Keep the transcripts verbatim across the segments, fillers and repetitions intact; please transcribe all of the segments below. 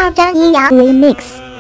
二张一阳 remix。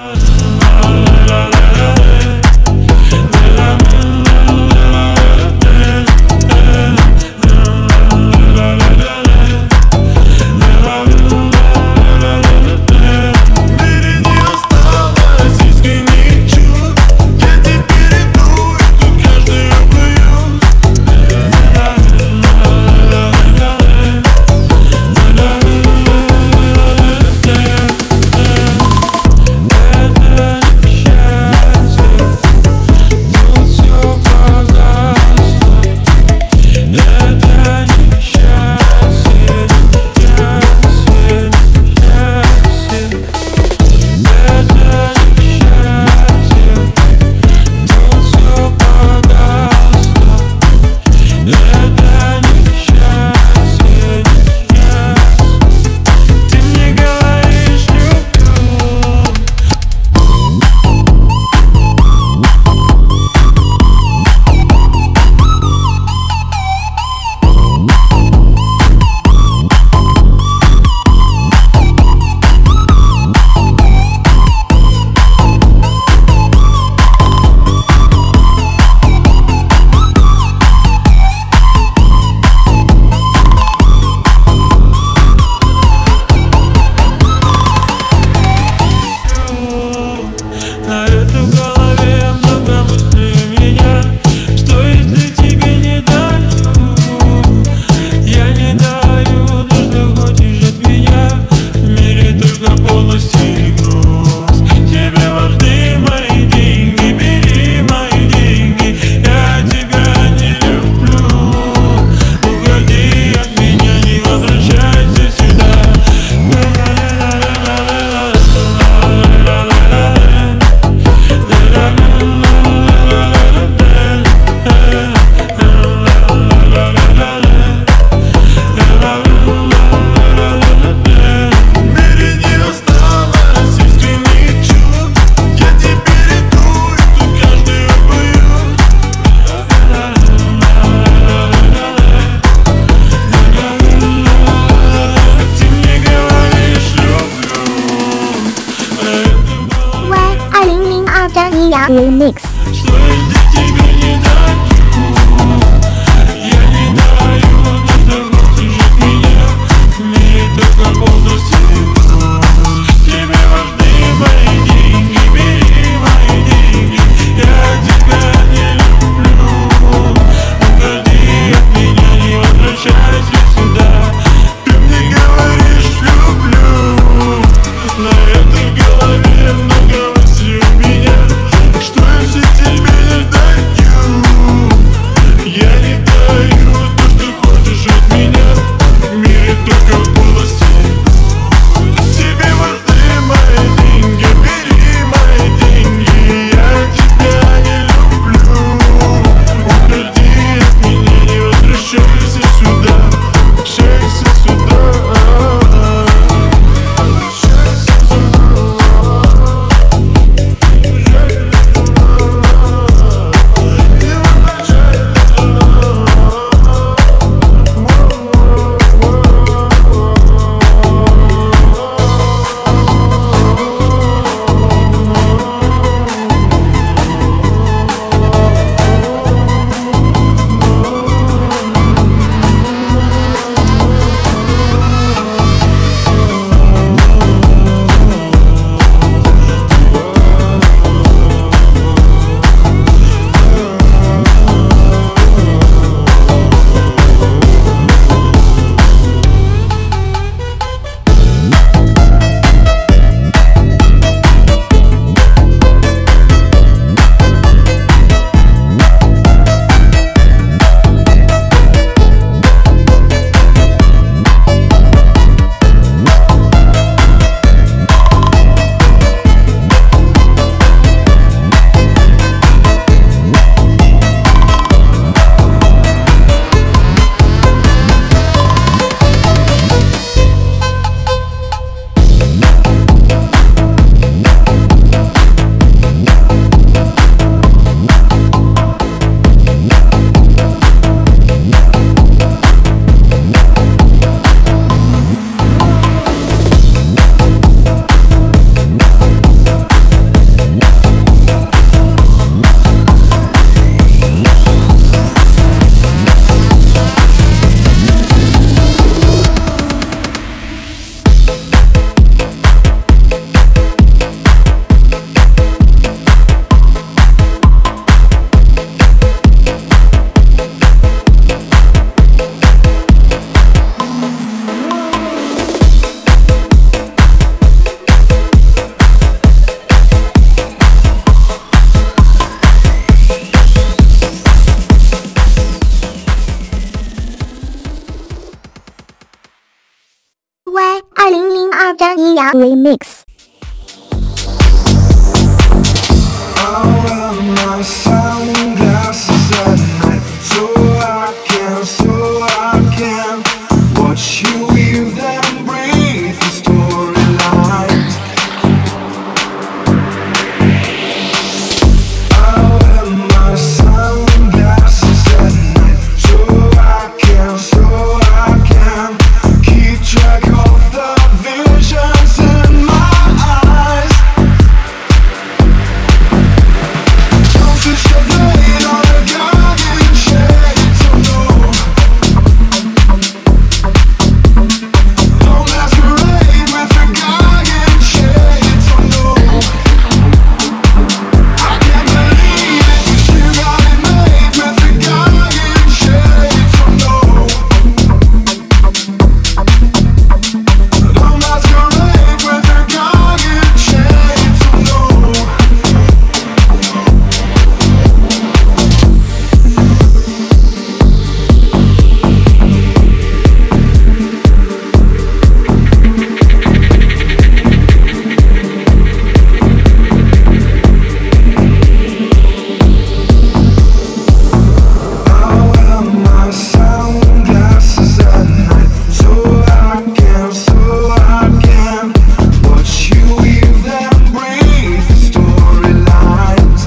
张一阳 remix。 На этой голове много всего меня. Что я всегда Sia Remix. I wear my sunglasses at night, so I can, so I can watch you weave them, breathe the storylines. I wear my sunglasses at night, so I can, so I can keep track of the visions in my eyes. Don't switch the blade on a guardian shade, so no. Don't masquerade with a guardian shade, so no. I can't believe it, 'cause you got it made with a guardian shade, so no. Don't masquerade with a guardian shade, so no. I wear my sunglasses at night, so I can, so I can watch you weave them, breathe the storylines.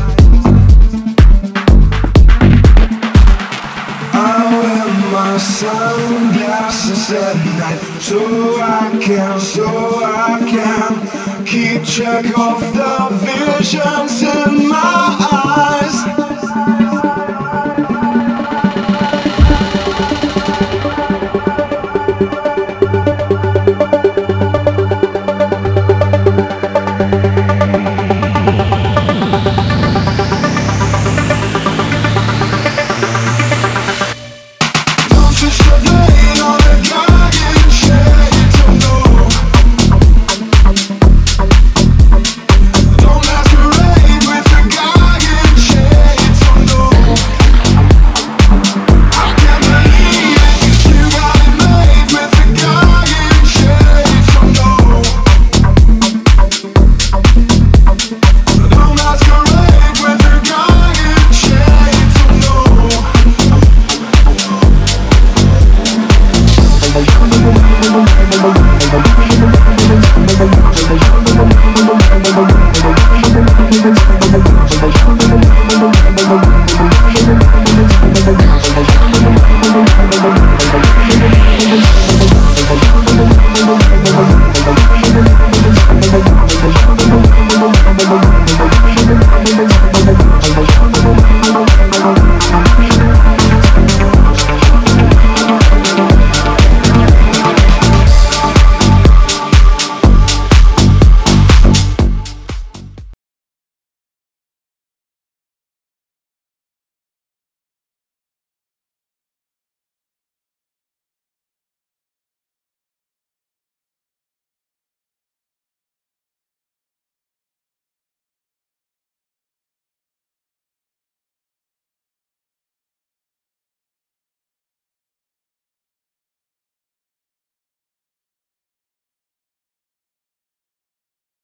I wear my sunglasses at night, so I can, so I can keep track of the visions in my eyes.